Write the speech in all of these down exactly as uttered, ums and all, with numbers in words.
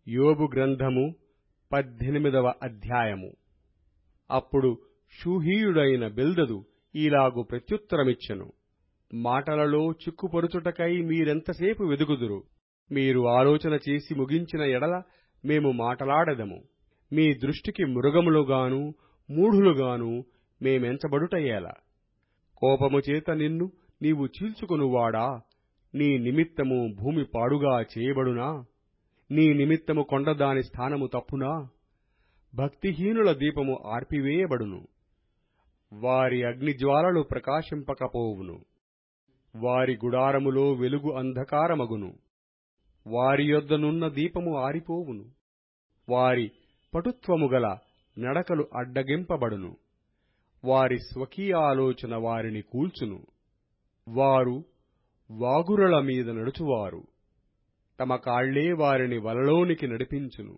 యోబు గ్రంథము పద్దెనిమిదవ అధ్యాయము. అప్పుడు షూహీయుడైన బిల్దదు ఈలాగు ప్రత్యుత్తరమిచ్చెను. మాటలలో చిక్కుపరుచుటకై మీరెంతసేపు వెదుగుదురు? మీరు ఆలోచన చేసి ముగించిన ఎడల మేము మాటలాడెదము. మీ దృష్టికి మృగములుగాను మూఢులుగాను మేమెంచబడుటయేలా? కోపముచేత నిన్ను నీవు చీల్చుకొనువాడా, నీ నిమిత్తము భూమి పాడుగా చేయబడునా? నీ నిమిత్తము కొండ దాని స్థానము తప్పునా? భక్తిహీనుల దీపము ఆర్పివేయబడును, వారి అగ్నిజ్వాలలు ప్రకాశింపకపోవును. వారి గుడారములో వెలుగు అంధకారమగును, వారి యొద్దనున్న దీపము ఆరిపోవును. వారి పటుత్వము గల నడకలు అడ్డగింపబడును, వారి స్వకీయ ఆలోచన వారిని కూల్చును. వారు వాగురల మీద నడుచువారు, తమ కాళ్లే వారిని వలలోనికి నడిపించును.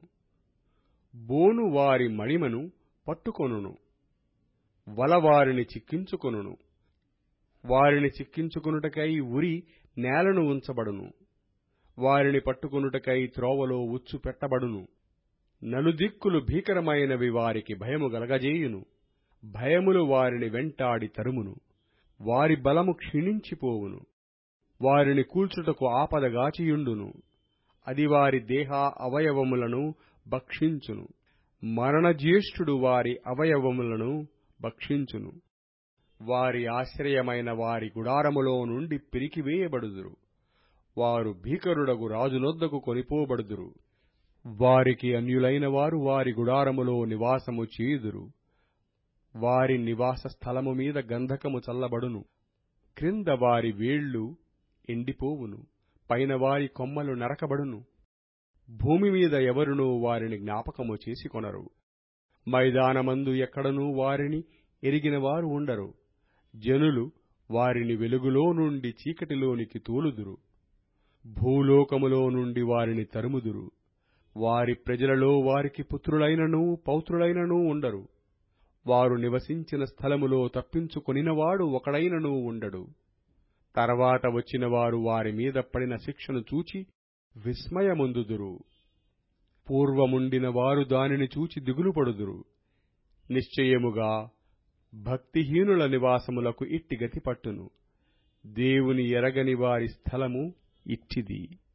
బోను వారి మణిమను పట్టుకొనును, వల వారిని చిక్కించుకొనును. వారిని చిక్కించుకొనుటకై ఉరి నేలను ఉంచబడును, వారిని పట్టుకొనుటకై త్రోవలో ఉచ్చు పెట్టబడును. నలుదిక్కులు భీకరమైనవి వారికి భయము గలగజేయును, భయములు వారిని వెంటాడి తరుమును. వారి బలము క్షీణించిపోవును, వారిని కూల్చుటకు ఆపదగాచియుండును. అది వారి దేహ అవయవములను భక్షించును, మరణజ్యేష్ఠుడు వారి అవయవములను భక్షించును. వారి ఆశ్రయమైన వారి గుడారములో నుండి పిరికివేయబడుదురు, వారు భీకరుడగు రాజునొద్దకు కొనిపోబడుదురు. వారికి అన్యులైన వారు వారి గుడారములో నివాసము చేయుదురు. వారి నివాస స్థలము మీద గంధకము చల్లబడును, క్రింద వారి వేళ్లు ఎండిపోవును, పైన వారి కొమ్మలు నరకబడును. భూమి మీద ఎవరునూ వారిని జ్ఞాపకము చేసుకొనరు, మైదానమందు ఎక్కడనూ వారిని ఎరిగిన వారు ఉండరు. జనులు వారిని వెలుగులో నుండి చీకటిలోనికి తోలుదురు, భూలోకములో నుండి వారిని తరుముదురు. వారి ప్రజలలో వారికి పుత్రులైననూ పౌత్రులైననూ ఉండరు. వారు నివసించిన స్థలములో తప్పించుకొనినవాడు ఒకడైననూ ఉండడు. తర్వాత వచ్చినవారు వారి మీద పడిన శిక్షను చూచి విస్మయమొందుదురు. పూర్వముండిన వారు దానిని చూచి దిగులుపడుదురు. నిశ్చయముగా భక్తిహీనుల నివాసములకు ఇట్టి గతి పట్టును. దేవుని ఎరగని వారి స్థలము ఇట్టిది.